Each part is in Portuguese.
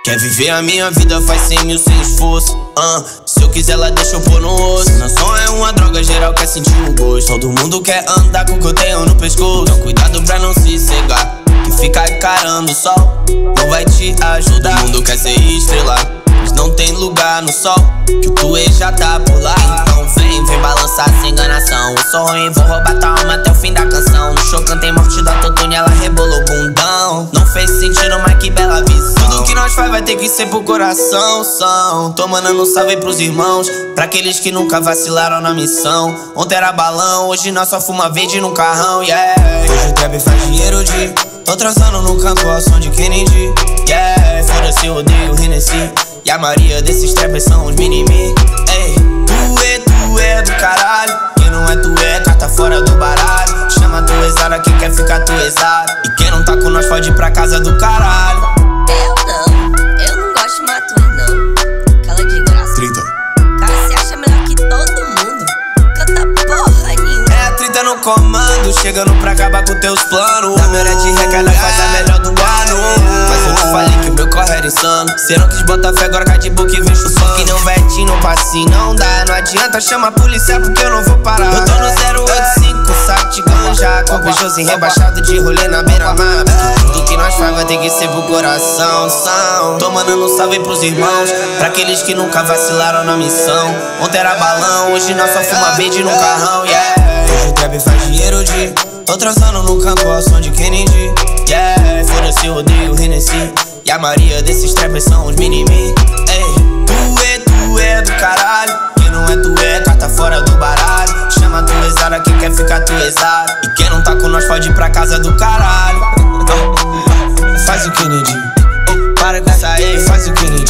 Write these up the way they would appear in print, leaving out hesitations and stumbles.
Quer viver a minha vida, faz 100 mil sem esforço. Se eu quiser, ela deixa eu pôr no osso. Meu som é uma droga, geral quer sentir o gosto. Todo mundo quer andar com o que eu tenho no pescoço. Então cuidado pra não se cegar, que ficar encarando o sol não vai te ajudar. Todo mundo quer ser estrela, mas não tem lugar no sol, que o tuê já tá por lá. Então vem balançar sem enganação. Eu sou ruim, vou roubar tua alma até o fim da canção. No show cantei morte do autotune, ela rebolou o bundão. Não fez sentido, mas que bela visão. Tudo que nós faz vai ter que ser pro coração. Tô mandando um salve pros irmãos, pra aqueles que nunca vacilaram na missão. Ontem era balão, hoje nós só fuma verde no carrão, yeah. Hoje o trap faz dinheiro de tô transando no campo ao som de Kennedy, yeah. Foda-se, eu odeio o Hennessy, e a maioria desses trappers são os mini-me. Ei, tu é do caralho, quem não é tu é carta fora do baralho. Chama tu exara, quem quer ficar tu exara, e quem não tá com nós pode ir pra casa do caralho. Eu não gosto de mato não, cala de graça. 30. Cara, se acha melhor que todo mundo, canta porra nenhuma. É a 30 no comando, chegando pra acabar com teus planos. Na melhor de recarga faz a melhor do ano. Mas eu te falei que o meu corre era insano. Cê não quis botar fé, agora cai de boca e vem chupando. Que não Betinho, no passinho não dá. Não adianta chamar a polícia porque eu não vou parar. Eu tô no 085, saco de ganja, com Peugeotzinho rebaixado de rolê na beira-mar. Tudo que nós faz vai ter que ser pro coração. Tô mandando um salve pros irmãos, pra aqueles que nunca vacilaram na missão. Ontem era balão, hoje nós só fuma verde no carrão, yeah. Hoje o trap faz dinheiro de tô transando no campo ao som de Kennedy, yeah. Foda-se, eu odeio o Hennessy, e a maioria desses trappers são os mini-me. Ei, tu é do caralho, quem não é tu é carta fora do baralho. Chama tu exara, quem quer ficar tu exara, e quem não tá com nós pode ir pra casa do caralho. Faz o Kennedy, para com essa aí, faz o Kennedy,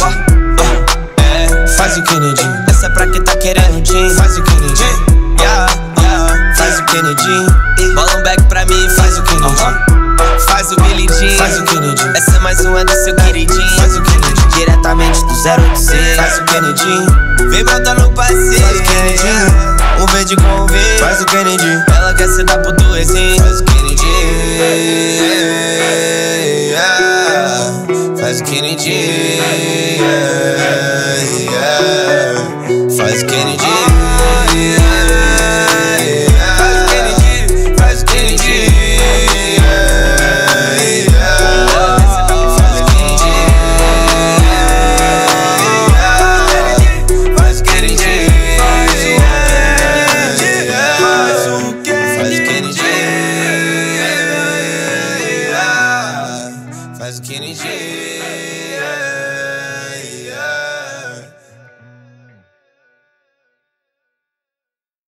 faz o Kennedy. Essa é pra quem tá querendo din, faz o Kennedy, yeah. Faz o Kennedy, bola um back pra mim, faz o Kennedy, faz o Billy Jean, faz o Kennedy. Essa é mais uma do seu queridinho, faz o Kennedy, diretamente do 086, faz o Kennedy. Vem botar no passeio, faz o Kennedy, um verde com um verde, faz o Kennedy. Ela quer se dar pro tuezinho, faz o Kennedy, faz o Kennedy, faz o Kennedy. Faz o Kennedy.